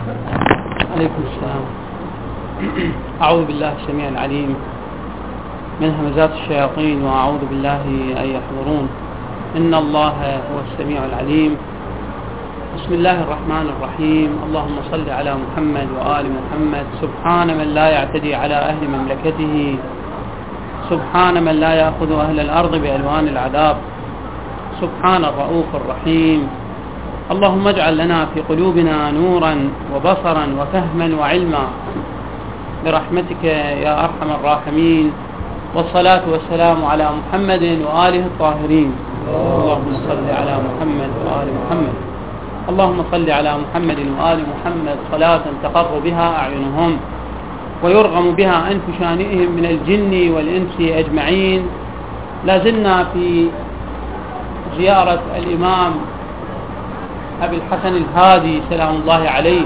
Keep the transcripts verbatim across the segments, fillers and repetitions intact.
عليكم السلام. أعوذ بالله السميع العليم من همزات الشياطين، وأعوذ بالله أن يحضرون. إن الله هو السميع العليم. بسم الله الرحمن الرحيم. اللهم صل على محمد وآل محمد. سبحان من لا يعتدي على أهل مملكته، سبحان من لا يأخذ أهل الأرض بألوان العذاب، سبحان الرؤوف الرحيم. اللهم اجعل لنا في قلوبنا نورا وبصرا وفهما وعلما برحمتك يا أرحم الراحمين. والصلاة والسلام على محمد وآله الطاهرين. اللهم صل على محمد وآل محمد. اللهم صل على محمد وآل محمد صلاة تقر بها أعينهم ويرغم بها أنف شانئهم من الجن والإنس أجمعين. لازلنا في زيارة الإمام أبي الحسن الهادي سلام الله عليه،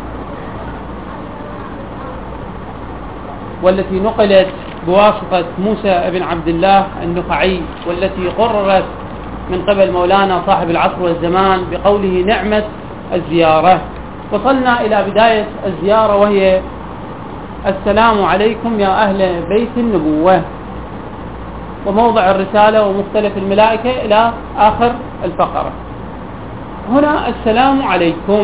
والتي نقلت بواسطة موسى بن عبد الله النخعي، والتي قررت من قبل مولانا صاحب العصر والزمان بقوله نعمة الزيارة. وصلنا إلى بداية الزيارة، وهي السلام عليكم يا أهل بيت النبوة، وموضع الرسالة ومختلف الملائكة إلى آخر الفقرة. هنا السلام عليكم.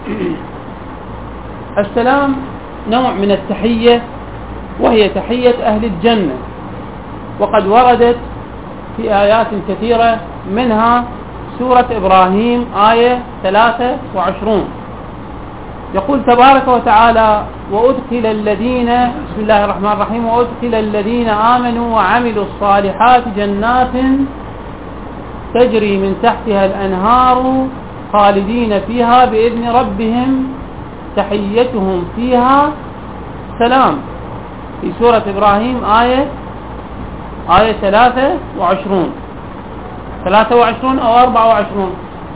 السلام نوع من التحية، وهي تحية أهل الجنة، وقد وردت في آيات كثيرة، منها سورة إبراهيم آية ثلاثة وعشرين. يقول تبارك وتعالى وأدخل الذين بسم الله الرحمن الرحيم وأدخل الذين آمنوا وعملوا الصالحات جنات تجري من تحتها الأنهار خالدين فيها بإذن ربهم تحيتهم فيها سلام، في سورة إبراهيم آية آية ثلاثة وعشرين ثلاثة وعشرين أو أربعة وعشرين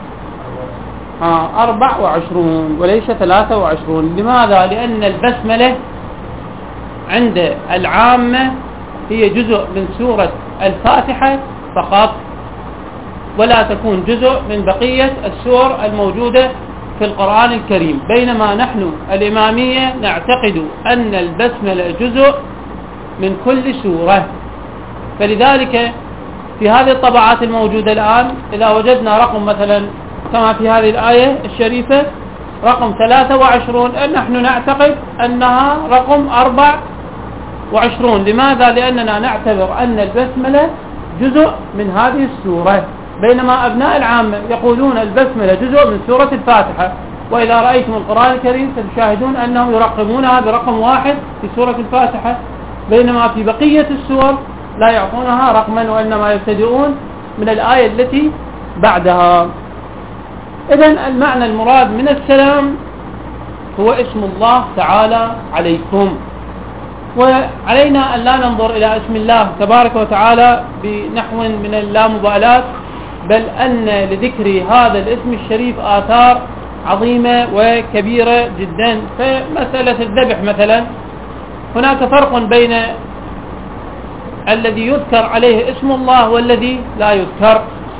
آه أربع وعشرون وليس ثلاثة وعشرون. لماذا؟ لأن البسملة عند العامة هي جزء من سورة الفاتحة فقط، ولا تكون جزء من بقية السور الموجودة في القرآن الكريم، بينما نحن الإمامية نعتقد أن البسملة جزء من كل سورة. فلذلك في هذه الطبعات الموجودة الآن إذا وجدنا رقم مثلا كما في هذه الآية الشريفة رقم ثلاثة وعشرون، نحن نعتقد أنها رقم أربع وعشرون. لماذا؟ لأننا نعتبر أن البسملة جزء من هذه السورة، بينما أبناء العامة يقولون البسملة جزء من سورة الفاتحة. وإذا رأيتم القرآن الكريم ستشاهدون أنهم يرقمونها برقم واحد في سورة الفاتحة، بينما في بقية السور لا يعطونها رقما، وإنما يبتدئون من الآية التي بعدها. إذن المعنى المراد من السلام هو اسم الله تعالى عليكم، وعلينا أن لا ننظر إلى اسم الله تبارك وتعالى بنحو من اللامبالاة، بل أن لذكر هذا الاسم الشريف آثار عظيمة وكبيرة جدا. فمسألة الذبح مثلا، هناك فرق بين الذي يذكر عليه اسم الله والذي لا يذكر.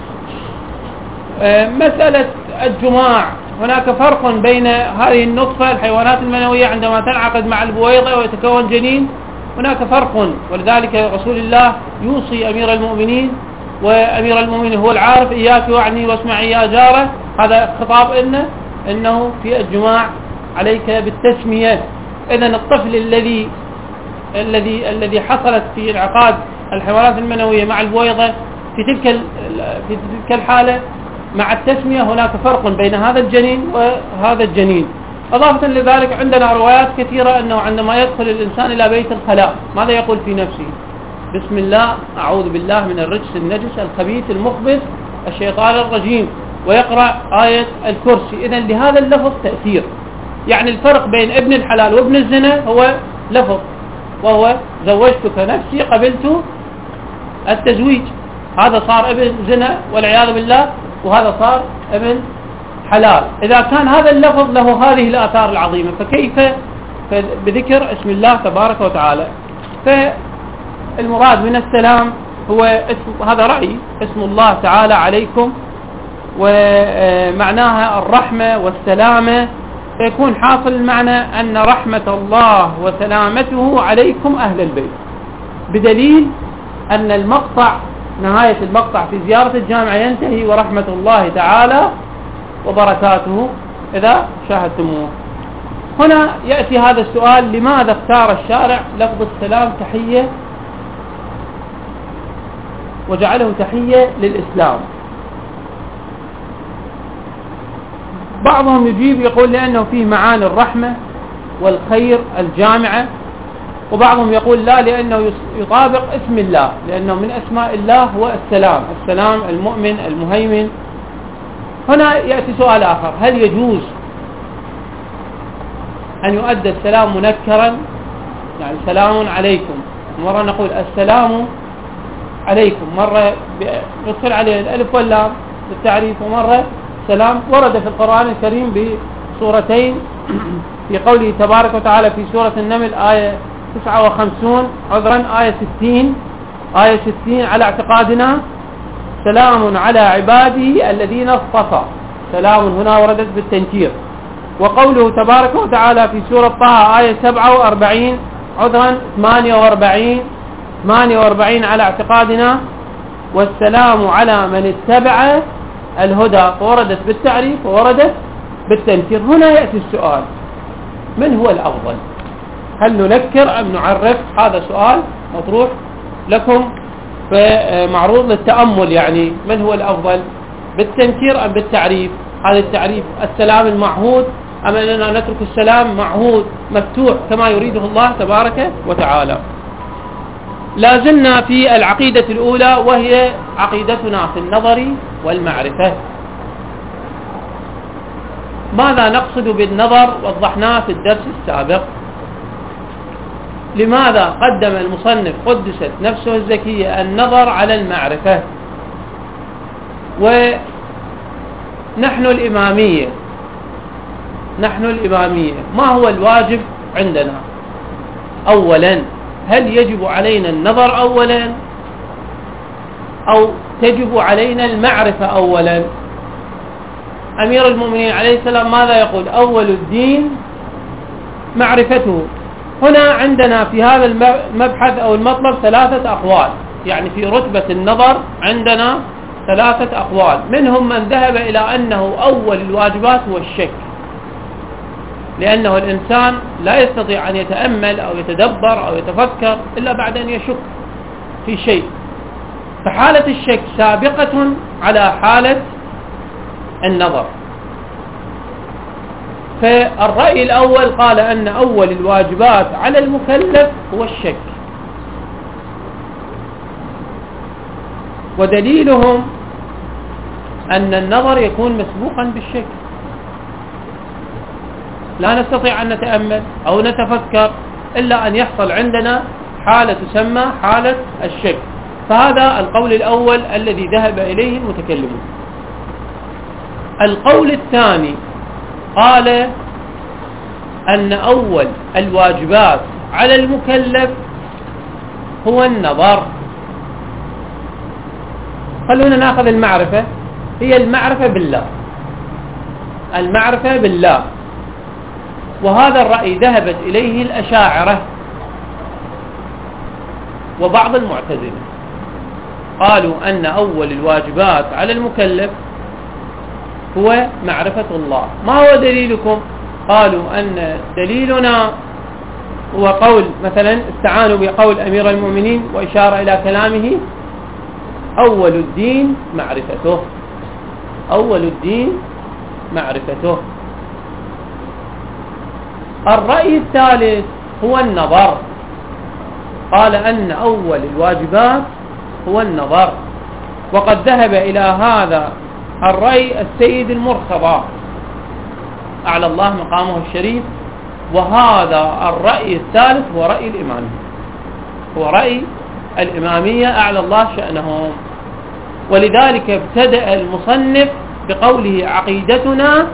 مسألة الجماع، هناك فرق بين هذه النطفة الحيوانات المنوية عندما تنعقد مع البويضة ويتكون جنين، هناك فرق. ولذلك رسول الله يوصي أمير المؤمنين، وأمير المؤمنين هو العارف، إياك وعني واسمعي يا جاره. هذا خطاب إنه إنه في الجماع عليك بالتسمية. إذن الطفل الذي الذي الذي حصلت في انعقاد الحيوانات المنوية مع البويضة، في تلك في تلك الحالة مع التسمية هناك فرق بين هذا الجنين وهذا الجنين. إضافة لذلك عندنا روايات كثيرة أنه عندما يدخل الإنسان إلى بيت الخلاء ماذا يقول في نفسه؟ بسم الله أعوذ بالله من الرجس النجس الخبيث المخبث الشيطان الرجيم، ويقرأ آية الكرسي. إذن لهذا اللفظ تأثير. يعني الفرق بين ابن الحلال وابن الزنا هو لفظ، وهو زوجتك نفسي قبلت التزويج. هذا صار ابن زنا والعياذ بالله، وهذا صار ابن حلال. إذا كان هذا اللفظ له هذه الآثار العظيمة، فكيف بذكر اسم الله تبارك وتعالى؟ فالمراد من السلام هو اسم، هذا رأي، اسم الله تعالى عليكم، ومعناها الرحمة والسلامة فيكون حاصل المعنى أن رحمة الله وسلامته عليكم أهل البيت، بدليل أن المقطع نهاية المقطع في زيارة الجامع ينتهي ورحمة الله تعالى وبركاته إذا شاهدتموه. هنا يأتي هذا السؤال: لماذا اختار الشارع لفظ السلام تحية وجعله تحية للإسلام؟ بعضهم يجيب يقول لأنه فيه معاني الرحمة والخير الجامعة، وبعضهم يقول لا، لأنه يطابق اسم الله، لأنه من أسماء الله هو السلام، السلام المؤمن المهيمن. هنا يأتي سؤال آخر: هل يجوز أن يؤدى السلام منكرا؟ يعني سلام عليكم، مرة نقول السلام عليكم، مرة يدخل عليه الألف واللام بالتعريف، ومرة سلام. ورد في القرآن الكريم بسورتين، في قوله تبارك وتعالى في سورة النمل آية تسعة وخمسين عذرا آية ستين آية ستين: على اعتقادنا سلام على عباده الذين اصطفى. سلام هنا وردت بالتنكير. وقوله تبارك وتعالى في سورة طه آية سبعة وأربعين عذرا ثمانية وأربعين ثمانية وأربعين: على اعتقادنا والسلام على من اتبع الهدى. وردت بالتعريف ووردت بالتنكير. هنا يأتي السؤال: من هو الأفضل؟ هل ننكر أم نعرف؟ هذا سؤال مطروح لكم معروض للتأمل، يعني من هو الأفضل، بالتنكير أم بالتعريف؟ هذا التعريف السلام المعهود أم أننا نترك السلام معهود مفتوح كما يريده الله تبارك وتعالى؟ لا زلنا في العقيدة الأولى، وهي عقيدتنا في النظر والمعرفة. ماذا نقصد بالنظر؟ وضحناه في الدرس السابق. لماذا قدم المصنف قدست نفسه الزكية النظر على المعرفة؟ ونحن الإمامية نحن الإمامية ما هو الواجب عندنا؟ أولا، هل يجب علينا النظر أولا أو تجب علينا المعرفة أولا؟ أمير المؤمنين عليه السلام ماذا يقول؟ أول الدين معرفته. هنا عندنا في هذا المبحث أو المطلب ثلاثة أقوال، يعني في رتبة النظر عندنا ثلاثة أقوال. منهم من ذهب إلى أنه أول الواجبات هو الشك، لأنه الإنسان لا يستطيع أن يتأمل أو يتدبر أو يتفكر إلا بعد أن يشك في شيء، فحالة الشك سابقة على حالة النظر. فالرأي الأول قال أن أول الواجبات على المكلف هو الشك، ودليلهم أن النظر يكون مسبوقا بالشك. لا نستطيع أن نتأمل أو نتفكر إلا أن يحصل عندنا حالة تسمى حالة الشك. فهذا القول الأول الذي ذهب إليه المتكلمون. القول الثاني قال أن أول الواجبات على المكلف هو النظر. خلونا نأخذ المعرفة، هي المعرفة بالله، المعرفة بالله. وهذا الرأي ذهبت إليه الأشاعرة وبعض المعتزلة، قالوا أن أول الواجبات على المكلف هو معرفة الله. ما هو دليلكم؟ قالوا أن دليلنا هو قول، مثلا استعانوا بقول أمير المؤمنين وإشارة إلى كلامه: أول الدين معرفته، أول الدين معرفته. الرأي الثالث هو النظر، قال أن أول الواجبات هو النظر. وقد ذهب إلى هذا الرأي السيد المرتضى أعلى الله مقامه الشريف. وهذا الرأي الثالث هو رأي الإمامية، هو رأي الإمامية أعلى الله شأنهم. ولذلك ابتدأ المصنف بقوله: عقيدتنا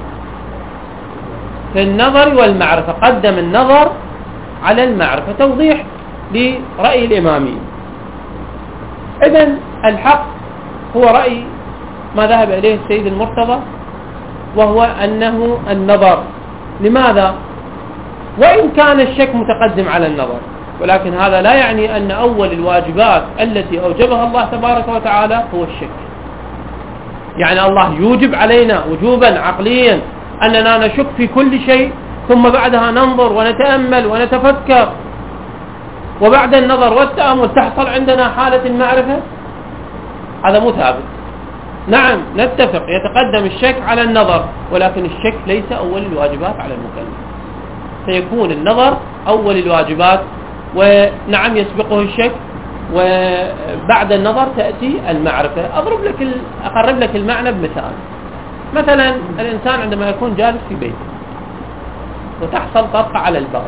في النظر والمعرفة، قدم النظر على المعرفة توضيح لرأي الإمامية. إذن الحق هو رأي ما ذهب إليه السيد المرتضى، وهو أنه النظر لماذا؟ وإن كان الشك متقدم على النظر، ولكن هذا لا يعني أن أول الواجبات التي أوجبها الله تبارك وتعالى هو الشك. يعني الله يوجب علينا وجوبا عقليا أننا نشك في كل شيء، ثم بعدها ننظر ونتأمل ونتفكر، وبعد النظر والتأمل تحصل عندنا حالة المعرفة. هذا مو ثابت. نعم نتفق يتقدم الشك على النظر، ولكن الشك ليس أول الواجبات على المكلف، سيكون النظر أول الواجبات، ونعم يسبقه الشك، وبعد النظر تأتي المعرفة. أضرب لك ال... أقرب لك المعنى بمثال. مثلا الإنسان عندما يكون جالس في بيته وتحصل طرقة على الباب،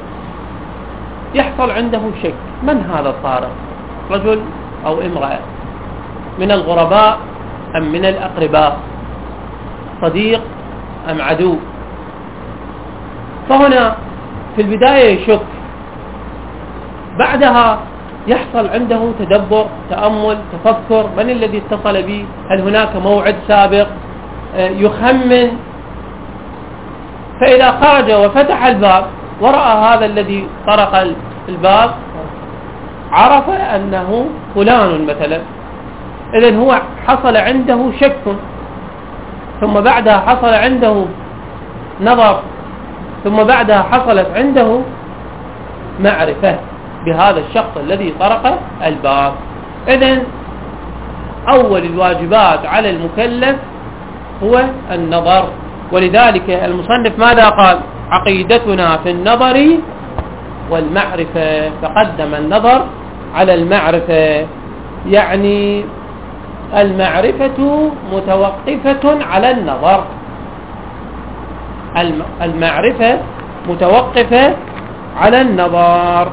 يحصل عنده شك: من هذا الطارق؟ رجل أو امرأة، من الغرباء أم من الأقرباء، صديق أم عدو؟ فهنا في البداية يشك، بعدها يحصل عنده تدبر، تأمل، تفكر: من الذي اتصل بي؟ هل هناك موعد سابق؟ يخمن. فإذا خرج وفتح الباب ورأى هذا الذي طرق الباب، عرف أنه فلان مثلا. إذن هو حصل عنده شك، ثم بعدها حصل عنده نظر، ثم بعدها حصلت عنده معرفة بهذا الشخص الذي طرق الباب. إذن أول الواجبات على المكلف هو النظر. ولذلك المصنف ماذا قال؟ عقيدتنا في النظر والمعرفة، فقدم النظر على المعرفة. يعني المعرفة متوقفة على النظر، المعرفة متوقفة على النظر.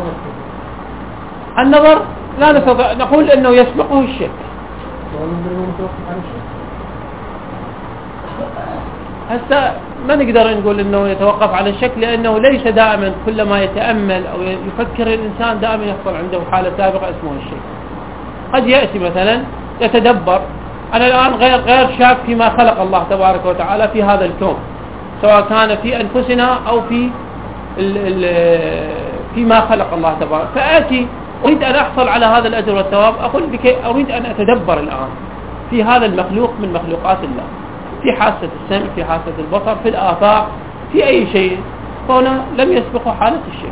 النظر لا نستطيع نقول أنه يسبقه الشك. هسه ما نقدر نقول أنه يتوقف على الشك، لأنه ليس دائما كلما يتأمل أو يفكر الإنسان دائما يحصل عنده حالة سابقة اسمها الشك. قد يأتي مثلا يتدبر: أنا الآن غير غير شاك فيما خلق الله تبارك وتعالى في هذا الكون، سواء كان في أنفسنا أو في ال ال فيما خلق الله تبارك. فآتي أريد أن أحصل على هذا الأجر والثواب، أقول بك أريد أن أتدبر الآن في هذا المخلوق من مخلوقات الله، في حاسة السمع، في حاسة البصر، في الآفاق، في أي شيء. فهنا لم يسبقه حالة الشك.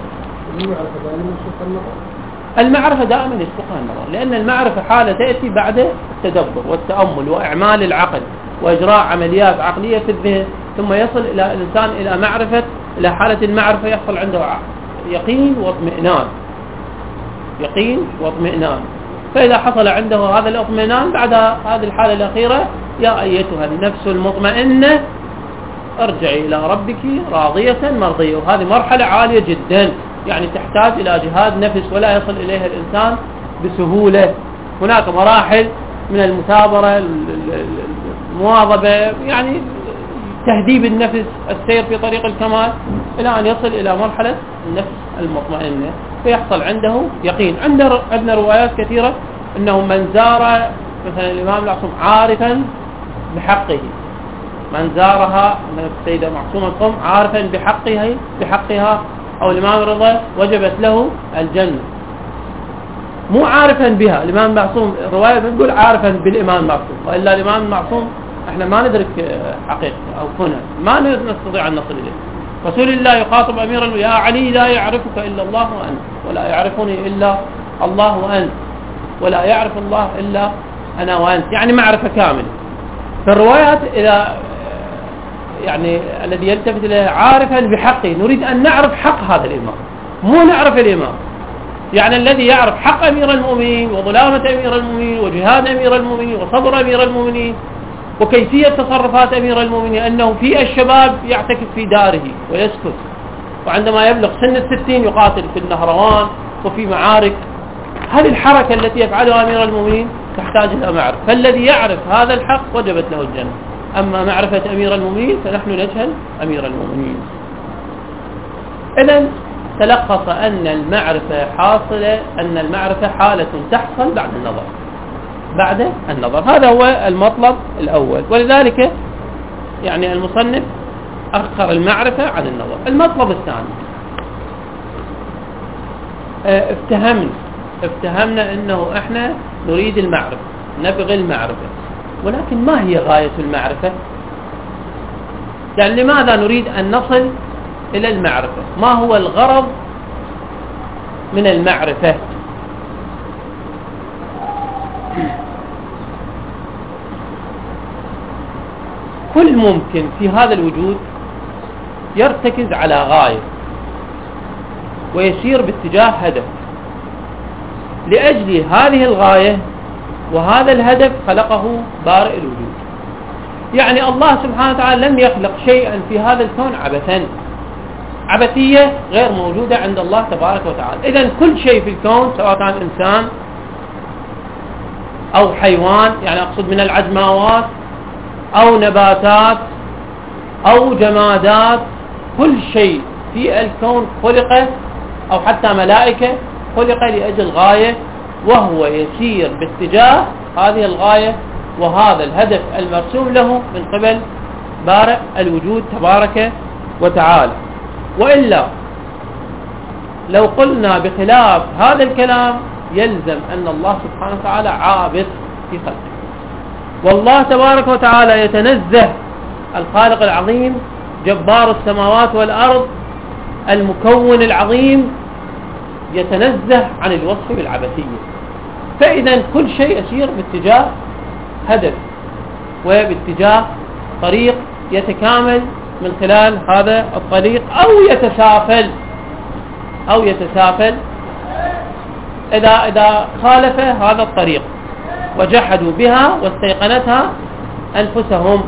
المعرفة دائما يسبقها النظر، لأن المعرفة حالة تأتي بعد التدبر والتأمل وإعمال العقل وإجراء عمليات عقلية في الذهن، ثم يصل إلى الإنسان إلى معرفة، إلى حالة المعرفة، يحصل عنده يقين واطمئنان، يقين واطمئنان. فإذا حصل عنده هذا الاطمئنان، بعد هذه الحالة الأخيرة: يا أيتها النفس المطمئنة ارجعي إلى ربك راضية مرضية. وهذه مرحلة عالية جدا، يعني تحتاج إلى جهاد نفس ولا يصل إليها الإنسان بسهولة. هناك مراحل من المثابرة، المواظبة، يعني تهذيب النفس، السير في طريق الكمال، إلى أن يصل إلى مرحلة النفس المطمئنة، فيحصل عنده يقين. عندنا روايات كثيرة أنه من زار مثلا الإمام المعصوم عارفا بحقه، من زارها السيدة معصومة القم عارفا بحقها بحقها أو الإمام الرضا وجبت له الجنة، مو عارفا بها. الإمام المعصوم الرواية بنقول عارفا بالإمام المعصوم، وإلا الإمام المعصوم احنا ما ندرك حقيقته أو كونه، ما نستطيع أن نصل إليه. رسول الله يخاطب أميرا: يا علي لا يعرفك إلا الله وأنت، ولا يعرفني إلا الله وأنت، ولا يعرف الله إلا أنا وأنت، يعني معرفة كاملة. فالروايات إذا يعني الذي يلتفت إليه عارفا بحقه، نريد أن نعرف حق هذا الإمام، مو نعرف الإمام. يعني الذي يعرف حق أمير المؤمنين وظلامة أمير المؤمنين وجهاد أمير المؤمنين وصبر أمير المؤمنين وكيفية تصرفات أمير المؤمنين، أنه في الشباب يعتكف في داره ويسكت، وعندما يبلغ سن الستين يقاتل في النهروان وفي معارك. هذه الحركة التي يفعلها أمير المؤمنين تحتاج إلى معرفة. فالذي يعرف هذا الحق وجبت له الجنة. أما معرفة أمير المؤمنين فنحن نجهل أمير المؤمنين. إذن تلخص أن المعرفة حاصلة، أن المعرفة حالة تحصل بعد النظر، بعد النظر. هذا هو المطلب الأول. ولذلك يعني المصنف أخر المعرفة عن النظر. المطلب الثاني، افتهمنا افتهمنا أنه إحنا نريد المعرفة، نبغي المعرفة، ولكن ما هي غاية المعرفة؟ يعني لماذا نريد أن نصل إلى المعرفة؟ ما هو الغرض من المعرفة؟ كل ممكن في هذا الوجود يرتكز على غاية ويسير باتجاه هدف. لأجل هذه الغاية وهذا الهدف خلقه بارئ الوجود. يعني الله سبحانه وتعالى لم يخلق شيئا في هذا الكون عبثا، عبثية غير موجودة عند الله تبارك وتعالى. إذن كل شيء في الكون سواء كان إنسان أو حيوان، يعني أقصد من العجماوات أو نباتات أو جمادات، كل شيء في الكون خلق، أو حتى ملائكة خلق لأجل غاية، وهو يسير باتجاه هذه الغاية وهذا الهدف المرسوم له من قبل بارئ الوجود تبارك وتعالى. وإلا لو قلنا بخلاف هذا الكلام يلزم أن الله سبحانه وتعالى عابث في خلقه. والله تبارك وتعالى يتنزه، الخالق العظيم جبار السماوات والأرض المكون العظيم، يتنزه عن الوصف بالعبثية. فإذا كل شيء يسير باتجاه هدف وباتجاه طريق يتكامل من خلال هذا الطريق، أو يتسافل أو يتسافل إذا إذا خالف هذا الطريق وجحدوا بها واستيقنتها أنفسهم.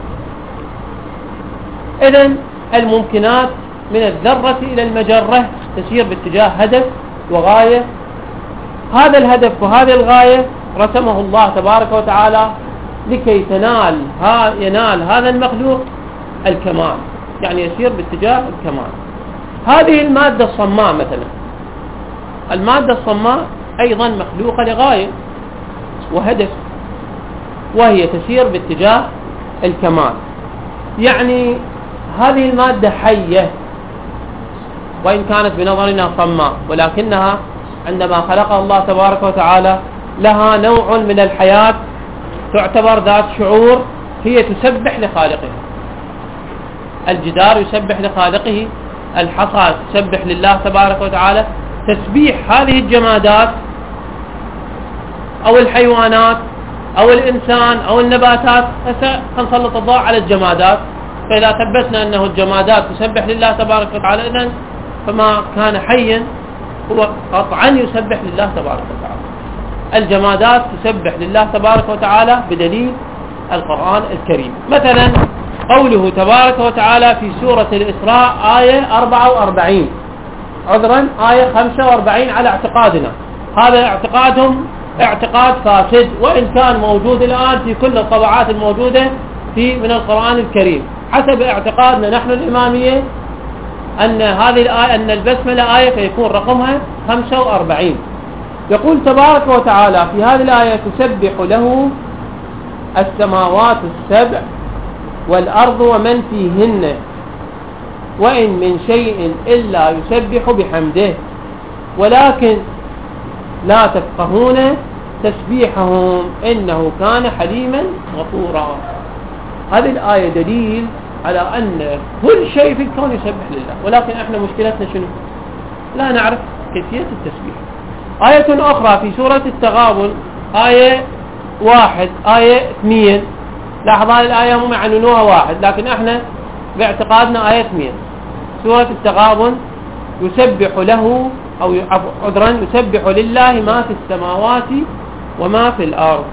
إذن الممكنات من الذرة إلى المجرة تسير باتجاه هدف وغاية. هذا الهدف وهذه الغاية رسمه الله تبارك وتعالى لكي تنال ها ينال هذا المخلوق الكمال، يعني يسير باتجاه الكمال. هذه المادة الصماء مثلا، المادة الصماء أيضا مخلوقة لغاية وهدف، وهي تسير باتجاه الكمال. يعني هذه المادة حية وإن كانت بنظرنا صماء، ولكنها عندما خلقها الله تبارك وتعالى لها نوع من الحياة، تعتبر ذات شعور، هي تسبح لخالقها. الجدار يسبح لخالقه، الحصى تسبح لله تبارك وتعالى. تسبيح هذه الجمادات أو الحيوانات أو الإنسان أو النباتات، سنسلط الضوء على الجمادات، فإذا ثبتنا أنه الجمادات تسبح لله تبارك وتعالى، إذن فما كان حيا هو قطعا يسبح لله تبارك وتعالى. الجمادات تسبح لله تبارك وتعالى بدليل القرآن الكريم. مثلا قوله تبارك وتعالى في سورة الإسراء آية أربعة وأربعين، عذرا آية خمسة وأربعين على اعتقادنا، هذا اعتقادهم اعتقاد فاسد، وإن كان موجود الآن في كل الطبعات الموجودة في من القرآن الكريم. حسب اعتقادنا نحن الإمامية أن هذه الآية، أن البسملة آية فيكون رقمها خمسة وأربعين. يقول تبارك وتعالى في هذه الآية: تسبح له السماوات السبع والأرض ومن فيهن وإن من شيء إلا يسبح بحمده ولكن لا تفقهون تسبيحهم إنه كان حليما غفورا. هذه الآية دليل على أن كل شيء في الكون يسبح لله، ولكن احنا مشكلتنا شنو؟ لا نعرف كيفية التسبيح. آية أخرى في سورة التغابن آية واحد آية اثنين، لاحظ هذه الآية هم يعنونوها واحد، لكن احنا باعتقادنا آية اثنين. سورة التغابن: يسبح له أو عذرا يسبح لله ما في السماوات وما في الأرض.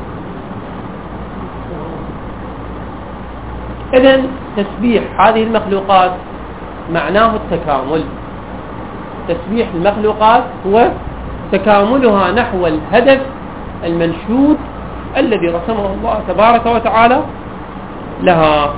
إذن تسبيح هذه المخلوقات معناه التكامل. تسبيح المخلوقات هو تكاملها نحو الهدف المنشود الذي رسمه الله تبارك وتعالى لها.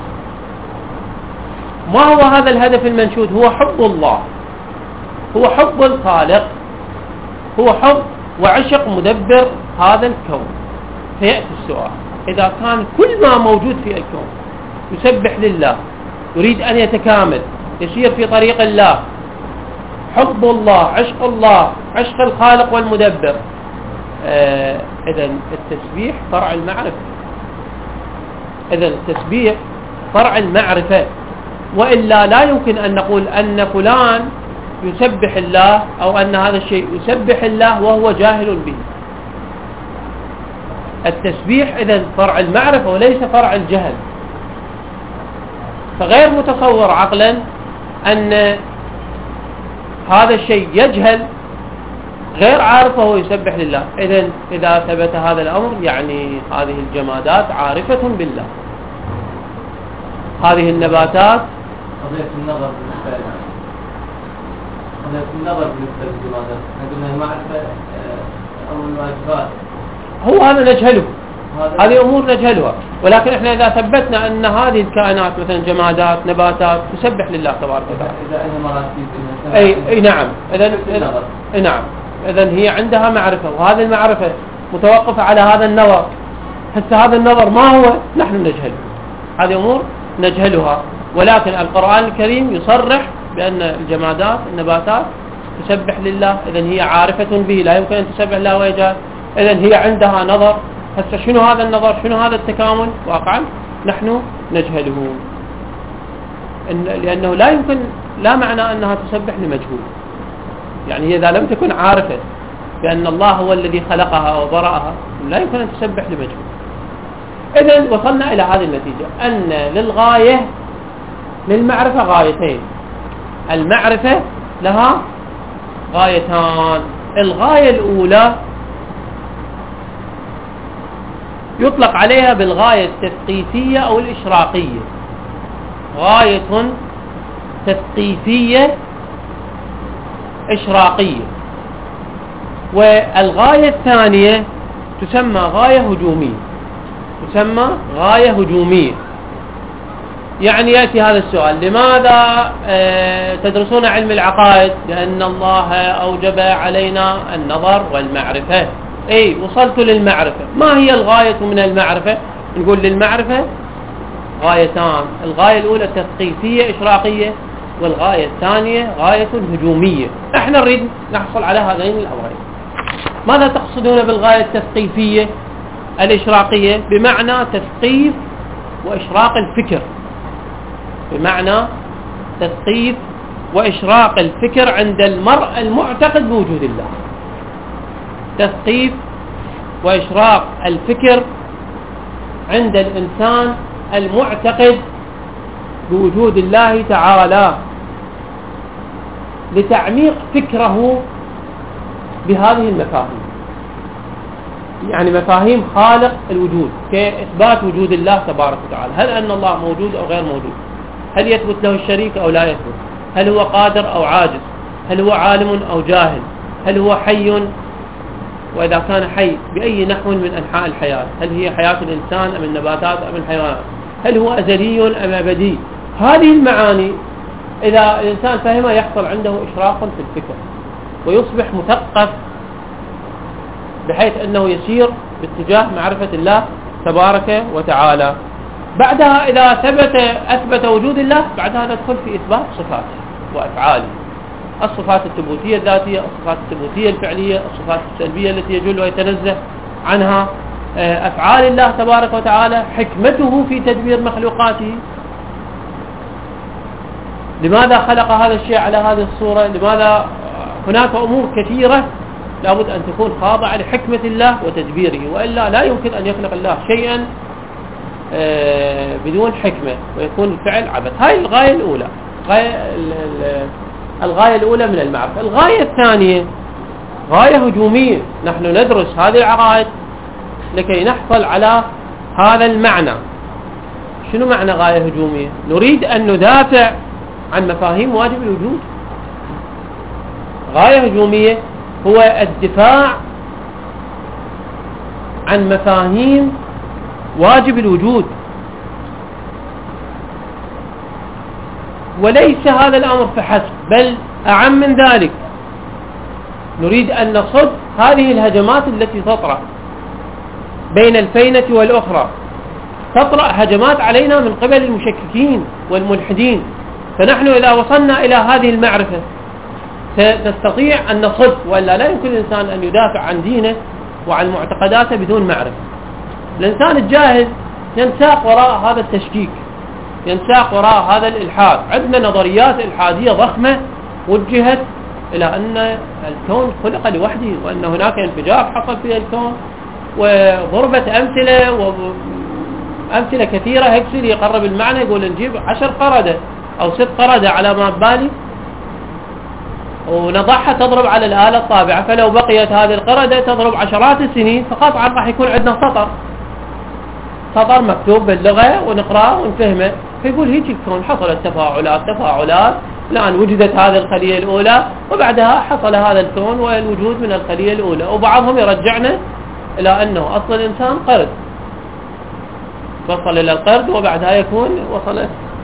ما هو هذا الهدف المنشود؟ هو حب الله، هو حب الخالق، هو حب وعشق مدبر هذا الكون. فيأتي السؤال: إذا كان كل ما موجود في الكون يسبح لله يريد أن يتكامل، يسير في طريق الله، حب الله، عشق الله، عشق الخالق والمدبر. آه إذن التسبيح فرع المعرفة، إذن التسبيح فرع المعرفة، وإلا لا يمكن أن نقول أن فلان يسبح الله أو أن هذا الشيء يسبح الله وهو جاهل به. التسبيح إذن فرع المعرفة وليس فرع الجهل، فغير متصور عقلا أن هذا الشيء يجهل غير عارف وهو يسبح لله. إذن إذا ثبت هذا الأمر يعني هذه الجمادات عارفة بالله، هذه النباتات. قضية النظر بالنسبة لنا، قضية النظر بالنسبة للجمادات، قلنا المعرفة أمر الواجبات، هو هذا نجهله، هذه أمور نجهلها، ولكن إحنا إذا ثبتنا أن هذه الكائنات مثلا جمادات نباتات تسبح لله تبارك وتعالى، إذا أنها مراتب، أي أي نعم، إذن أي نعم، إذن هي عندها معرفة، وهذه المعرفة متوقفة على هذا النظر. حتى هذا النظر ما هو نحن نجهله، هذه أمور نجهلها، ولكن القرآن الكريم يصرح بأن الجمادات النباتات تسبح لله. إذن هي عارفة به، لا يمكن أن تسبح الله ويجهل. إذن هي عندها نظر. هسه شنو هذا النظر؟ شنو هذا التكامل؟ واقعا نحن نجهله، إن لأنه لا يمكن، لا معنى أنها تسبح لمجهول. يعني هي إذا لم تكن عارفة بأن الله هو الذي خلقها وبرأها لا يمكن أن تسبح لمجهول. إذن وصلنا إلى هذه النتيجة أن للغاية للمعرفة غايتين. المعرفة لها غايتان. الغاية الأولى يطلق عليها بالغاية التثقيفية أو الإشراقية، غاية تثقيفية إشراقية. والغاية الثانية تسمى غاية هجومية، تسمى غاية هجومية. يعني يأتي هذا السؤال: لماذا تدرسون علم العقائد؟ لأن الله أوجب علينا النظر والمعرفة. أي وصلت للمعرفة. ما هي الغاية من المعرفة؟ نقول للمعرفة غايتان: الغاية الأولى تثقيفية إشراقية، والغاية الثانية غاية هجومية. احنا نريد نحصل على هذين الأمرين. ماذا تقصدون بالغاية التثقيفية الإشراقية؟ بمعنى تثقيف وإشراق الفكر، بمعنى تثقيف وإشراق الفكر عند المرء المعتقد بوجود الله. تثقيف وإشراق الفكر عند الإنسان المعتقد بوجود الله تعالى، لتعميق فكره بهذه المفاهيم، يعني مفاهيم خالق الوجود، كإثبات وجود الله تبارك وتعالى. هل أن الله موجود أو غير موجود؟ هل يثبت له الشريك أو لا يثبت؟ هل هو قادر أو عاجز؟ هل هو عالم أو جاهل؟ هل هو حي؟ وإذا كان حي بأي نحو من أنحاء الحياة؟ هل هي حياة الإنسان أم النباتات أم الحيوانات؟ هل هو أزلي أم أبدي؟ هذه المعاني إذا الإنسان فهمها يحصل عنده إشراق في الفكر، ويصبح مثقف بحيث أنه يسير باتجاه معرفة الله تبارك وتعالى. بعدها إذا ثبت أثبت وجود الله، بعدها ندخل في إثبات صفاته وأفعاله: الصفات الثبوتية الذاتية، الصفات الثبوتية الفعلية، الصفات السلبية التي يجل ويتنزه عنها، أفعال الله تبارك وتعالى، حكمته في تدبير مخلوقاته. لماذا خلق هذا الشيء على هذه الصورة؟ لماذا؟ هناك أمور كثيرة لابد أن تكون خاضعة لحكمة الله وتدبيره، وإلا لا يمكن أن يخلق الله شيئا بدون حكمة ويكون الفعل عبث. هاي الغاية الأولى، الغاية الأولى من المعرفة. الغاية الثانية غاية هجومية. نحن ندرس هذه العقائد لكي نحصل على هذا المعنى. شنو معنى غاية هجومية؟ نريد أن ندافع عن مفاهيم واجب الوجود. غاية هجومية هو الدفاع عن مفاهيم واجب الوجود، وليس هذا الأمر فحسب، بل أعم من ذلك. نريد أن نصد هذه الهجمات التي تطرأ بين الفينة والأخرى تطرأ هجمات علينا من قبل المشككين والملحدين. فنحن إذا وصلنا إلى هذه المعرفة سنستطيع أن نصد، وإلا لا يمكن الإنسان أن يدافع عن دينه وعن معتقداته بدون معرفة. الإنسان الجاهل ينساق وراء هذا التشكيك، ينساق وراء هذا الإلحاد. عندنا نظريات إلحادية ضخمة وجهت إلى أن الكون خلق لوحده، وأن هناك انفجار حصل في الكون، وضربت أمثلة وأمثلة كثيرة. هكسل يقرب المعنى يقول نجيب عشر قردة أو ست قردة على ما بالي ونضعها تضرب على الآلة الطابعة، فلو بقيت هذه القردة تضرب عشرات السنين فقطعا راح يكون عندنا سطر سطر مكتوب باللغة ونقرأه ونفهمه. فيقول هيك الكون حصلت تفاعلات تفاعلات الآن وجدت هذه الخلية الأولى وبعدها حصل هذا الكون والوجود من الخلية الأولى. وبعضهم يرجعنا إلى أنه أصل الإنسان قرد، وصل إلى القرد وبعدها يكون وصل.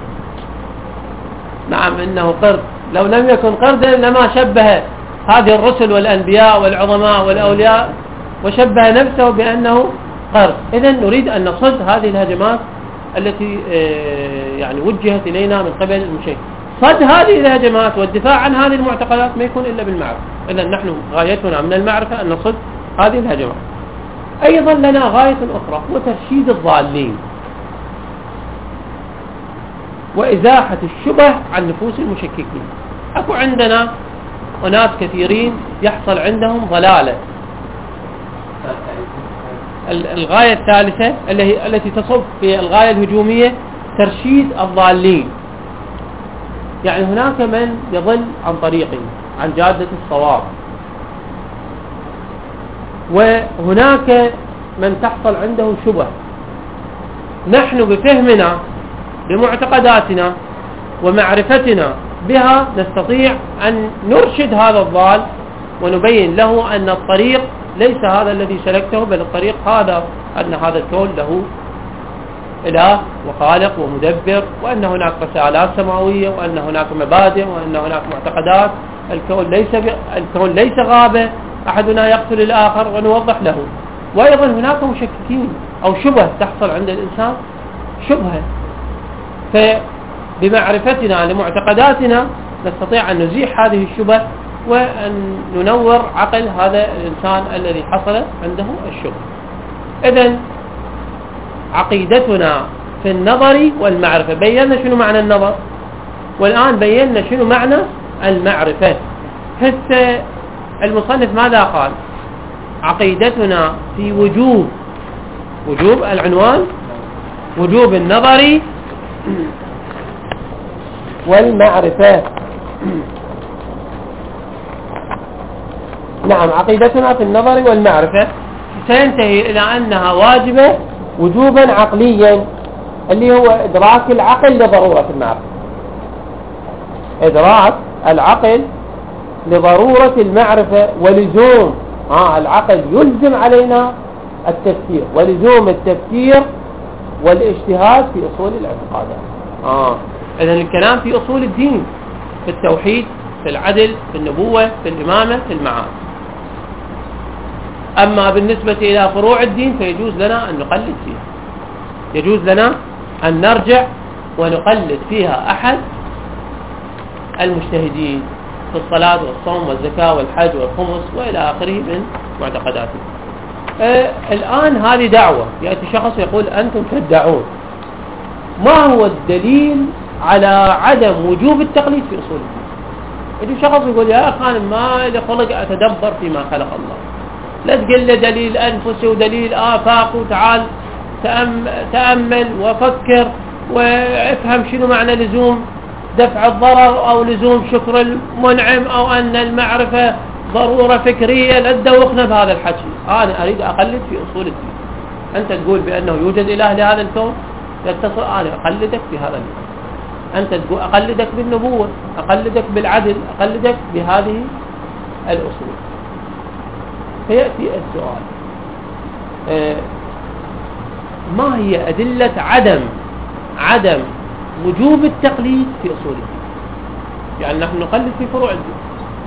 نعم إنه قرد، لو لم يكن قردا لما شبه هذه الرسل والأنبياء والعظماء والأولياء وشبه نفسه بأنه قرد. إذن نريد أن نصد هذه الهجمات التي يعني وجهت إلينا من قبل المشركين. صد هذه الهجمات والدفاع عن هذه المعتقدات ما يكون إلا بالمعرفة. إذن نحن غايتنا من المعرفة أن نصد هذه الهجمات. أيضا لنا غاية أخرى وترشيد الضالين وإزاحة الشبه عن نفوس المشككين. أكو عندنا أناس كثيرين يحصل عندهم ضلالة. الغاية الثالثة التي تصب في الغاية الهجومية ترشيد الضالين، يعني هناك من يضل عن طريقه عن جادة الصواب، وهناك من تحصل عنده شبه. نحن بفهمنا بمعتقداتنا ومعرفتنا بها نستطيع أن نرشد هذا الضال ونبين له أن الطريق ليس هذا الذي سلكته، بل الطريق هذا، أن هذا الكون له إله وخالق ومدبر، وأن هناك رسالات سماوية، وأن هناك مبادئ، وأن هناك معتقدات. الكون ليس ب... الكون ليس غابة أحدنا يقتل الآخر، ونوضح له. وأيضا هناك مشككين أو شبه تحصل عند الإنسان شبهة، فبمعرفتنا لمعتقداتنا نستطيع أن نزيح هذه الشبه وأن ننور عقل هذا الإنسان الذي حصل عنده الشبه. إذن عقيدتنا في النظر والمعرفة، بينا شنو معنى النظر، والآن بينا شنو معنى المعرفة. هسه المصنف ماذا قال؟ عقيدتنا في وجوب وجوب العنوان وجوب النظر والمعرفة. نعم، عقيدتنا في النظر والمعرفة سينتهي إلى أنها واجبة وجوبا عقليا، اللي هو إدراك العقل لضرورة المعرفة. إدراك العقل لضرورة المعرفة ولزوم آه العقل يلزم علينا التفكير، ولزوم التفكير والاجتهاد في أصول الاعتقادات. آه. إذن الكلام في أصول الدين، في التوحيد، في العدل، في النبوة، في الإمامة، في المعاد. أما بالنسبة إلى فروع الدين فيجوز لنا أن نقلد فيها، يجوز لنا أن نرجع ونقلد فيها أحد المجتهدين في الصلاة والصوم والزكاة والحج والخمس وإلى آخره من معتقداته. آه الآن هذه دعوة، يأتي شخص يقول أنتم تدعون. ما هو الدليل على عدم وجوب التقليد في أصول الدين؟ يجي شخص يقول يا أخي ما لي خلق أتدبر فيما خلق الله، لا تقل لي دليل أنفسي ودليل آفاق، وتعال تأمل وفكر وافهم شنو معنى لزوم دفع الضرر أو لزوم شكر المنعم، أو أن المعرفة ضرورة فكرية. لا تدوخنا بهذا الحكي، أنا أريد أقلد في أصول الدين. أنت تقول بأنه يوجد إله لهذا الكون، يتصل أنا أقلدك في هذا الكون. أنت تقول أقلدك بالنبوة، أقلدك بالعدل، أقلدك بهذه الأصول. فيأتي السؤال آه ما هي أدلة عدم عدم وجوب التقليد في أصول الدين؟ يعني نحن نقلد في فروع الدين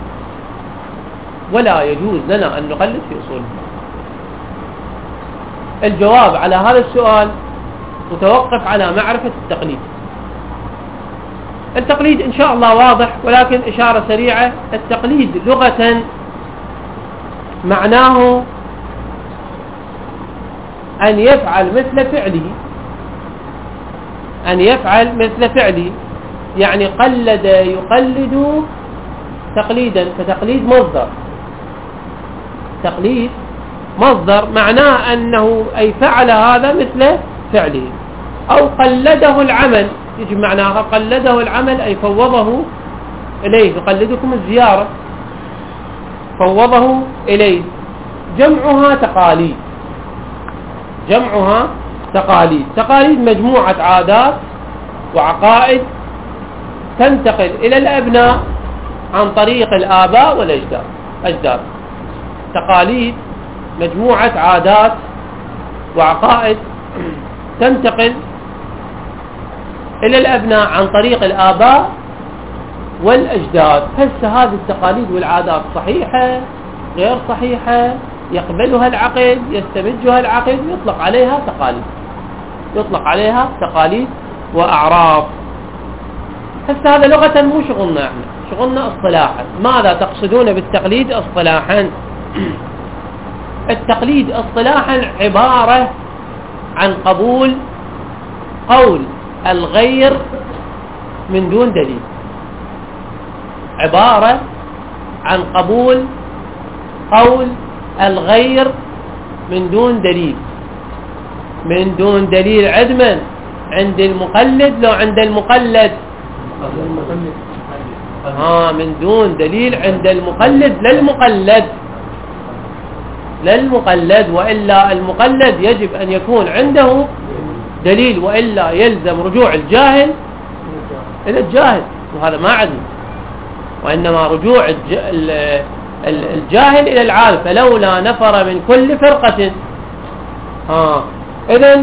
ولا يجوز لنا أن نقلد في أصول الدين. الجواب على هذا السؤال متوقف على معرفة التقليد. التقليد إن شاء الله واضح، ولكن إشارة سريعة. التقليد لغة معناه أن يفعل مثل فعله، أن يفعل مثل فعله، يعني قلد يقلد تقليدا، فتقليد مصدر، تقليد مصدر معناه أنه أي فعل هذا مثل فعله، أو قلده العمل، يجي معناها قلده العمل أي فوضه إليه، يقلدكم الزيارة، فوضه إليه. جمعها تقاليد، جمعها تقاليد. تقاليد مجموعة عادات وعقائد تنتقل إلى الأبناء عن طريق الآباء والأجداد. أجداد تقاليد مجموعة عادات وعقائد تنتقل إلى الأبناء عن طريق الآباء والأجداد. هسه هذه التقاليد والعادات صحيحة غير صحيحة، يقبلها العقل يستمجها العقل، يطلق عليها تقاليد، يطلق عليها تقاليد وأعراف. هسه هذا لغة مو شغلنا احنا، شغلنا اصطلاحا. ماذا تقصدون بالتقليد اصطلاحا؟ التقليد اصطلاحا عبارة عن قبول قول الغير من دون دليل، عبارة عن قبول قول الغير من دون دليل. من دون دليل عند من؟ عند المقلد لو عند المقلد؟ ها، من دون دليل عند المقلد للمقلد، للمقلد، وإلا المقلد يجب أن يكون عنده دليل، وإلا يلزم رجوع الجاهل إلى الجاهل، وهذا ما عندنا، وإنما رجوع الجاهل إلى العالم. فلولا نفر من كل فرقة، ها إذن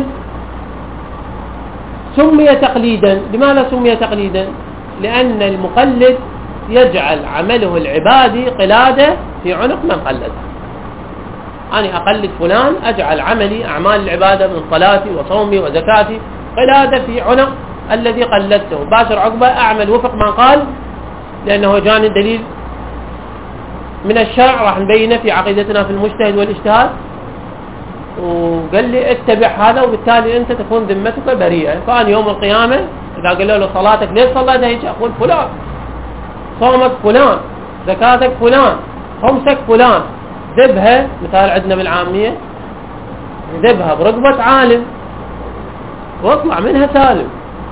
سمي تقليدا. لماذا سمي تقليدا؟ لأن المقلد يجعل عمله العبادي قلادة في عنق من قلده. أنا أقلد فلان، أجعل عملي أعمال العبادة من صلاتي وصومي وزكاتي قلادة في عنق الذي قلدته، باشر عقبة أعمل وفق ما قال، لأنه جاني دليل من الشرع راح نبينه في عقيدتنا في المجتهد والاجتهاد، وقال لي اتبع هذا، وبالتالي أنت تكون ذمتك بريئة. فأنا يوم القيامة إذا قال له صلاتك ليش صلاتها هيك، أقول فلان، صومك فلان، زكاتك فلان، خمسك فلان، ذبها مثال عندنا بالعامية، ذبها برقبة عالم واطلع منها سالم.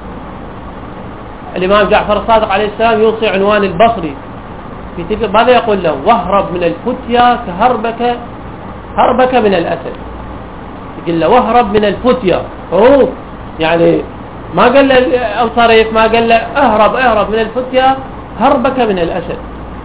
الإمام جعفر الصادق عليه السلام يوصي عنوان البصري في تلك، ماذا يقول له؟ واهرب من الفتيا كهربك هربك من الأسد. يقول له واهرب من الفتيا، هروب، يعني ما قال له أو صريف، ما قال له اهرب اهرب من الفتيا هربك من الأسد.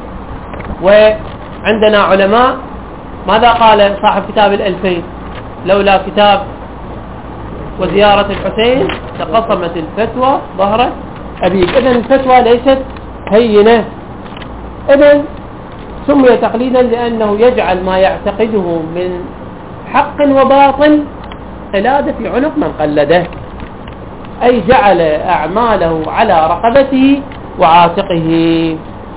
وعندنا علماء ماذا قال صاحب كتاب الألفين؟ لولا كتاب وزيارة الحسين تقصمت الفتوى ظهر أبيك. إذن الفتوى ليست هينة. إذن سمي تقليدا لأنه يجعل ما يعتقده من حق وباطل قلادة في عنق من قلده، أي جعل أعماله على رقبته وعاتقه.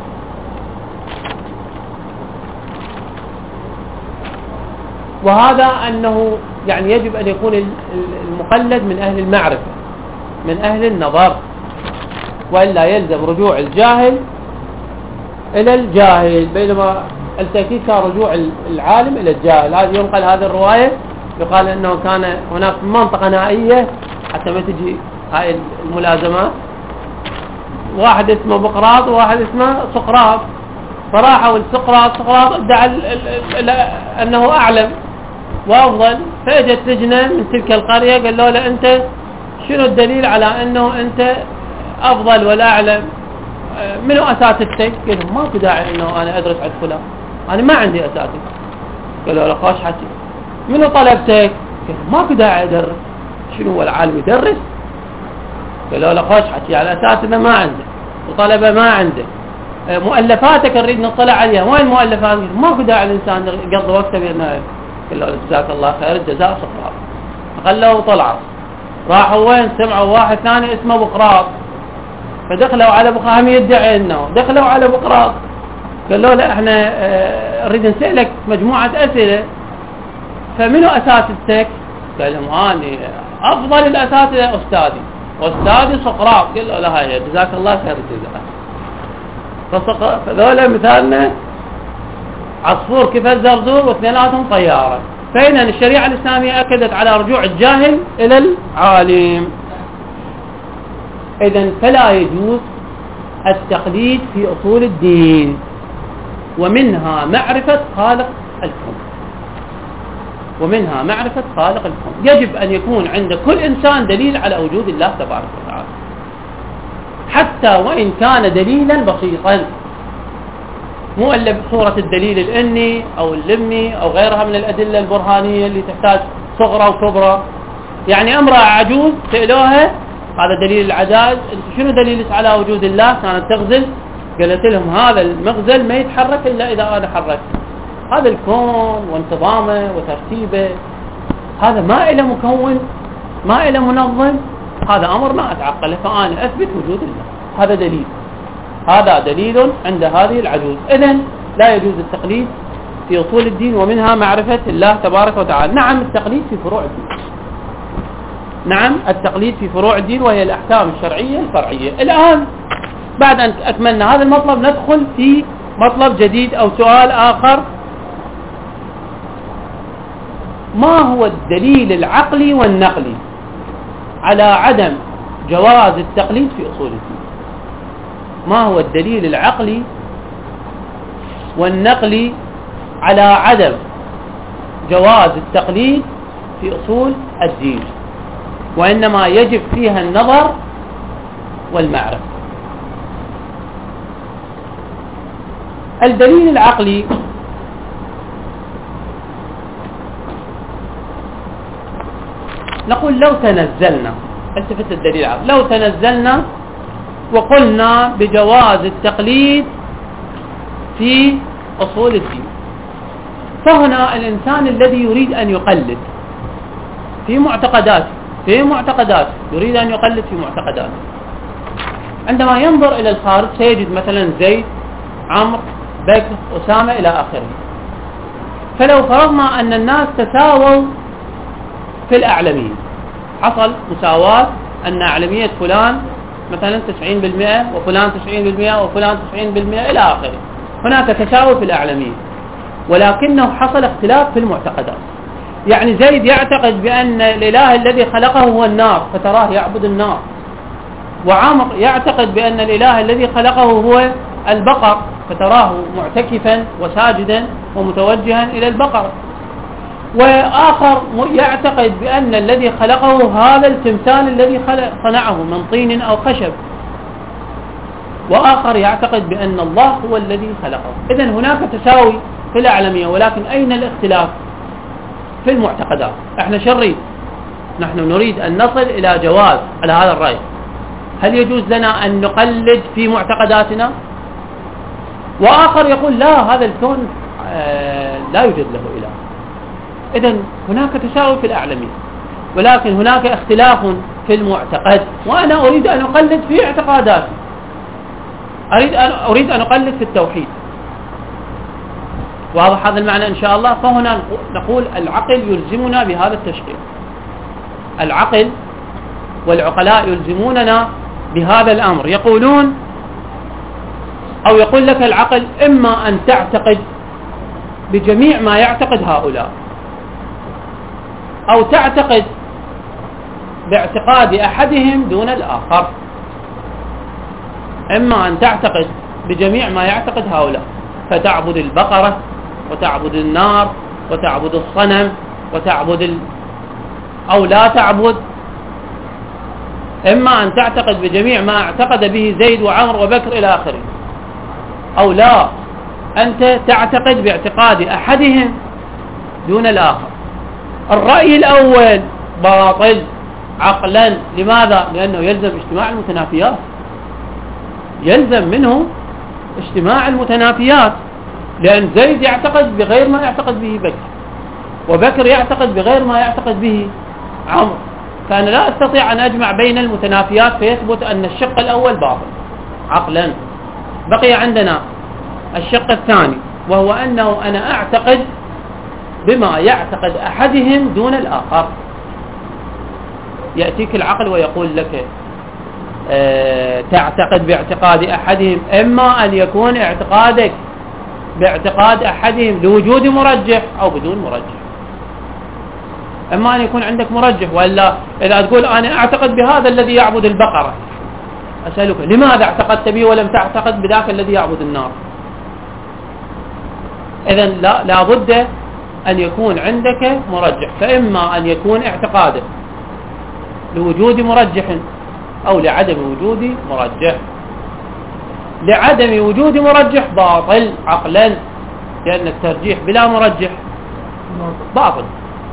وهذا أنه يعني يجب أن يكون المقلد من أهل المعرفة، من أهل النظر، وإلا يلزم رجوع الجاهل إلى الجاهل، بينما التأكيد كان رجوع العالم إلى الجاهل. هذا ينقل هذه الرواية، يقال أنه كان هناك منطقة نائية حتى ما تجي هاي الملازمات، واحد اسمه بقراط وواحد اسمه سقراط، فراحوا السقراط، سقراط ادعى أنه أعلم وأفضل، فأجت لجنة من تلك القرية قال له لا أنت شنو الدليل على أنه أنت أفضل ولا أعلم؟ منو أساتذتك؟ قال له ماكو داعي أنه أنا أدرس عند فلان، أنا ما عندي أساتذة. قال له لا خوش حكي. منو طلبتك؟ قال له ماكو داعي أدرس، شنو هو العالم يدرس؟ قال له لا خوش حكي، على أساتذة ما عنده وطلبة ما عنده، مؤلفاتك نريد نطلع عليها، وين مؤلفاتك؟ ماكو داعي الإنسان يقضي وقته بأنه. قال له جزاك الله خير الجزاء، سقراط. قال له وطلع راحوا وين؟ سمعوا واحد ثاني اسمه بقراط، فدخلوا على بقراط، هم يدعي انه دخلوا على بقراط قالوا له احنا اه نريد نسألك مجموعة اسئلة، فمنو اساتذتك؟ قال لهم اني افضل الاساتذة استاذي، واستاذي سقراط. قال له لا هاي جزاك الله خير الجزاء. فذولا مثالنا عصفور كيف الزرزور واثنيناتهم طيارة. فإذا الشريعة الإسلامية أكدت على رجوع الجاهل إلى العالم. إذن فلا يجوز التقليد في أصول الدين، ومنها معرفة خالق الكون، ومنها معرفة خالق الكون. يجب أن يكون عند كل إنسان دليل على وجود الله تبارك وتعالى، حتى وإن كان دليلا بسيطا، مو إلا بصورة الدليل الإني أو اللمي أو غيرها من الأدلة البرهانية اللي تحتاج صغرى وكبرى. يعني امرأة عجوز سألوها هذا دليل العجاز، شنو دليلك على وجود الله؟ كانت تغزل، قالت لهم هذا المغزل ما يتحرك إلا إذا أنا حركت. هذا الكون وانتظامه وترتيبه هذا ما إله مكون، ما إله منظم، هذا أمر ما أتعقله، فأنا أثبت وجود الله. هذا دليل، هذا دليل عند هذه العجوز. إذن لا يجوز التقليد في أصول الدين، ومنها معرفة الله تبارك وتعالى. نعم التقليد في فروع الدين، نعم التقليد في فروع الدين وهي الأحكام الشرعية الفرعية. الآن بعد أن أكملنا هذا المطلب ندخل في مطلب جديد أو سؤال آخر: ما هو الدليل العقلي والنقلي على عدم جواز التقليد في أصول الدين؟ ما هو الدليل العقلي والنقلي على عدم جواز التقليد في أصول الدين، وإنما يجب فيها النظر والمعرفة؟ الدليل العقلي نقول لو تنزلنا، التفت الدليل العقلي، لو تنزلنا وقلنا بجواز التقليد في أصول الدين، فهنا الإنسان الذي يريد أن يقلد في معتقداته في معتقداته يريد أن يقلد في معتقداته، عندما ينظر إلى الخارج سيجد مثلا زيد، عمرو، بكر، أسامة إلى آخره. فلو فرضنا أن الناس تساووا في الأعلمية، حصل مساواة أن أعلمية فلان مثلا تسعين بالمئة وفلان تسعين بالمئة وفلان تسعين بالمئة إلى آخره، هناك تساوي في الأعلمية، ولكنه حصل اختلاف في المعتقدات. يعني زيد يعتقد بأن الإله الذي خلقه هو النار فتراه يعبد النار، وعمر يعتقد بأن الإله الذي خلقه هو البقر فتراه معتكفا وساجدا ومتوجها إلى البقر، وآخر يعتقد بأن الذي خلقه هذا التمثال الذي صنعه من طين أو خشب، وآخر يعتقد بأن الله هو الذي خلقه. إذن هناك تساوي في الأعلمية، ولكن أين الاختلاف؟ في المعتقدات. احنا شريد، نحن نريد أن نصل إلى جواز على هذا الرأي. هل يجوز لنا أن نقلد في معتقداتنا؟ وآخر يقول لا، هذا الكون آه لا يوجد له إله. إذن هناك تساوي في الأعلمية، ولكن هناك اختلاف في المعتقد، وأنا أريد أن أقلد في اعتقاداتي، أريد أن أريد أن أقلد في التوحيد. واضح هذا المعنى إن شاء الله؟ فهنا نقول العقل يلزمنا بهذا التشريع، العقل والعقلاء يلزموننا بهذا الأمر. يقولون أو يقول لك العقل إما أن تعتقد بجميع ما يعتقد هؤلاء، أو تعتقد باعتقاد أحدهم دون الآخر. إما أن تعتقد بجميع ما يعتقد هؤلاء فتعبد البقرة وتعبد النار وتعبد الصنم وتعبد ال... أو لا تعبد. إما أن تعتقد بجميع ما اعتقد به زيد وعمر وبكر إلى آخره، أو لا، أنت تعتقد باعتقاد أحدهم دون الآخر. الرأي الأول باطل عقلا. لماذا؟ لأنه يلزم اجتماع المتنافيات، يلزم منه اجتماع المتنافيات، لأن زيد يعتقد بغير ما يعتقد به بكر، وبكر يعتقد بغير ما يعتقد به عمرو، فأنا لا أستطيع أن أجمع بين المتنافيات فيثبت أن الشق الأول باطل عقلا. بقي عندنا الشق الثاني، وهو أنه أنا أعتقد بما يعتقد أحدهم دون الآخر. يأتيك العقل ويقول لك أه تعتقد باعتقاد أحدهم، إما أن يكون اعتقادك باعتقاد أحدهم لوجود مرجح أو بدون مرجح، إما أن يكون عندك مرجح. وإلا إذا تقول أنا أعتقد بهذا الذي يعبد البقرة، أسألك لماذا اعتقدت به ولم تعتقد بذاك الذي يعبد النار؟ إذن لا لابد أن يكون عندك مرجح، فإما أن يكون اعتقادك لوجود مرجح أو لعدم وجود مرجح. لعدم وجود مرجح باطل عقلا، لأن الترجيح بلا مرجح باطل.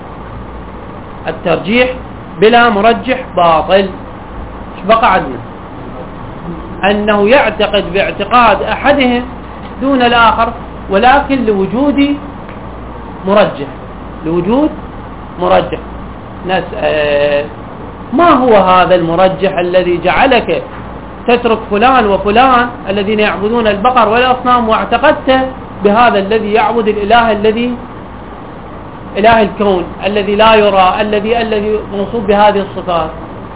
الترجيح بلا مرجح باطل. ايش بقى عندنا؟ أنه يعتقد باعتقاد أحدهم دون الآخر، ولكن لوجود مرجح. لوجود مرجح. نسأل ما هو هذا المرجح الذي جعلك تترك فلان وفلان الذين يعبدون البقر والأصنام واعتقدت بهذا الذي يعبد الإله الذي إله الكون الذي لا يرى، الذي الذي موصوف بهذه الصفات؟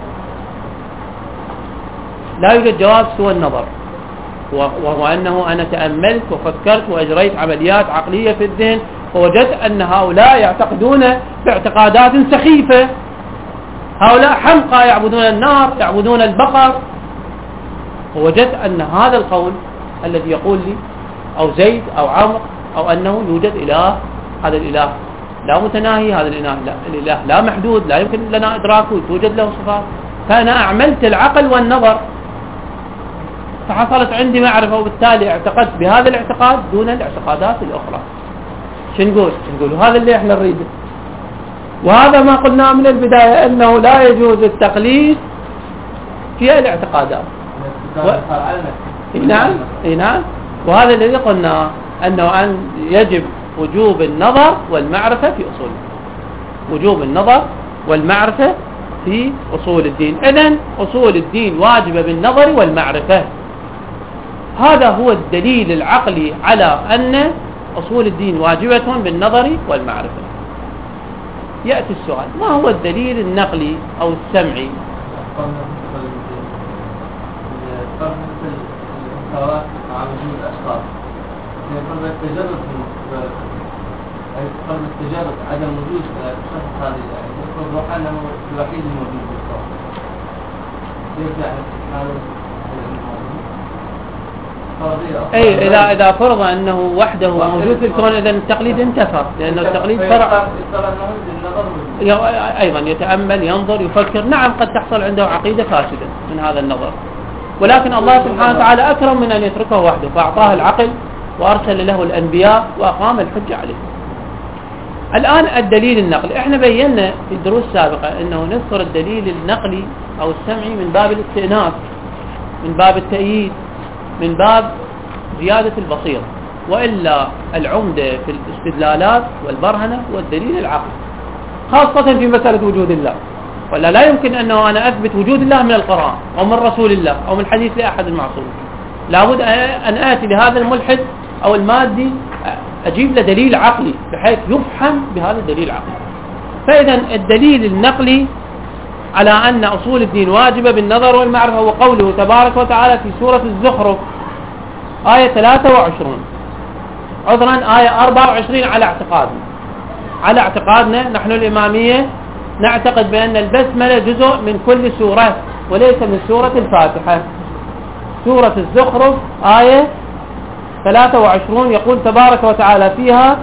لا يوجد جواب سوى النظر، وهو أنه أنا تأملت وفكرت وأجريت عمليات عقلية في الذهن ووجدت أن هؤلاء يعتقدون باعتقادات سخيفة. هؤلاء حمقى يعبدون النار، يعبدون البقر. ووجدت أن هذا القول الذي يقول لي أو زيد أو عمرو أو أنه يوجد إله، هذا الإله لا متناهي، هذا الإله لا, الإله لا محدود، لا يمكن لنا إدراكه، توجد له صفات. فأنا أعملت العقل والنظر فحصلت عندي معرفة، وبالتالي اعتقدت بهذا الاعتقاد دون الاعتقادات الأخرى. شو نقول؟ نقول هذا اللي احنا نريده، وهذا ما قلنا من البداية أنه لا يجوز التقليد في الاعتقادات. و... نعم نعم وهذا الذي قلنا أنه أن يجب وجوب النظر والمعرفة في أصول وجوب النظر والمعرفة في أصول الدين. إذن أصول الدين واجبة بالنظر والمعرفة. هذا هو الدليل العقلي على أن أصول الدين واجبة بالنظر والمعرفة. يأتي السؤال: ما هو الدليل النقلي أو السمعي؟ مع وجود الأشخاص فرض التجرد أي فرض التجرد عدم وجود الشخص هذا، يعني يفرض روح أنه الوحيد الموجود في الكون. كيف يعني هذا فرضية؟ أي إذا إذا فرض أنه وحده موجود في الكون إذا التقليد انتفى، لأن التقليد فرع أيضا يتأمل ينظر يفكر. نعم قد تحصل عنده عقيدة فاسدة من هذا النظر، ولكن الله سبحانه وتعالى أكرم من أن يتركه وحده، فأعطاه العقل وأرسل له الأنبياء وأقام الحجة عليه. الآن الدليل النقلي، احنا بينا في الدروس السابقة أنه نذكر الدليل النقلي أو السمعي من باب الاستئناس، من باب التأييد، من باب زيادة البصيرة، وإلا العمدة في الاستدلالات والبرهنة والدليل العقلي، خاصة في مسألة وجود الله. ولا لا يمكن أنه أنا أثبت وجود الله من القرآن أو من رسول الله أو من حديث لأحد المعصوم. لابد أن آتي لهذا الملحد أو المادي أجيب له دليل عقلي بحيث يفهم بهذا الدليل العقلي. فإذا الدليل النقلي على أن أصول الدين واجبة بالنظر والمعرفة هو قوله تبارك وتعالى في سورة الزخرف آية ثلاثة وعشرين، عذرا آية أربعة وعشرين، على اعتقادنا على اعتقادنا نحن الإمامية نعتقد بأن البسملة جزء من كل سورة وليس من سورة الفاتحة. سورة الزخرف آية ثلاثة وعشرين يقول تبارك وتعالى فيها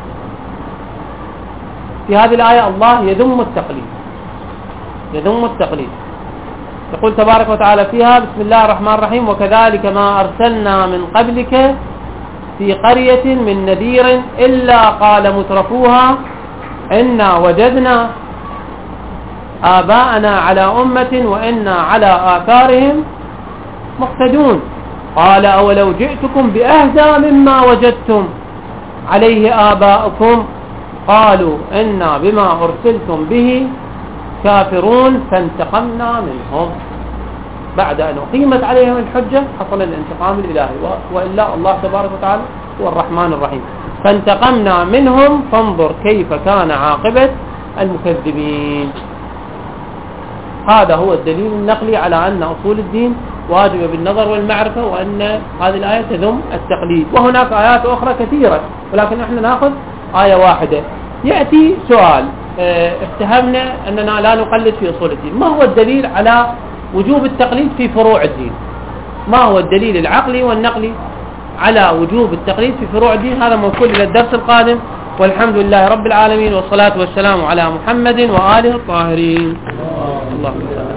في هذه الآية الله يذم التقليد يذم التقليد يقول تبارك وتعالى فيها بسم الله الرحمن الرحيم: وكذلك ما أرسلنا من قبلك في قرية من نذير إلا قال مترفوها إنا وجدنا آباءنا على أمة وإنا على آثارهم مقتدون. قال أولو جئتكم بأهدى مما وجدتم عليه آباءكم قالوا إنا بما أرسلتم به كافرون فانتقمنا منهم. بعد أن أقيمت عليهم الحجة حصل الانتقام الإلهي، وإلا الله تبارك وتعالى هو الرحمن الرحيم. فانتقمنا منهم فانظر كيف كان عاقبة المكذبين. هذا هو الدليل النقلي على أن أصول الدين واجبة بالنظر والمعرفة، وأن هذه الآية تذم التقليد. وهناك آيات أخرى كثيرة، ولكن نحن نأخذ آية واحدة. يأتي سؤال، اتهمنا أننا لا نقلد في أصول الدين، ما هو الدليل على وجوب التقليد في فروع الدين؟ ما هو الدليل العقلي والنقلي على وجوب التقليد في فروع الدين؟ هذا موصول إلى الدرس القادم، والحمد لله رب العالمين، والصلاة والسلام على محمد وآله الطاهرين. اللهم صل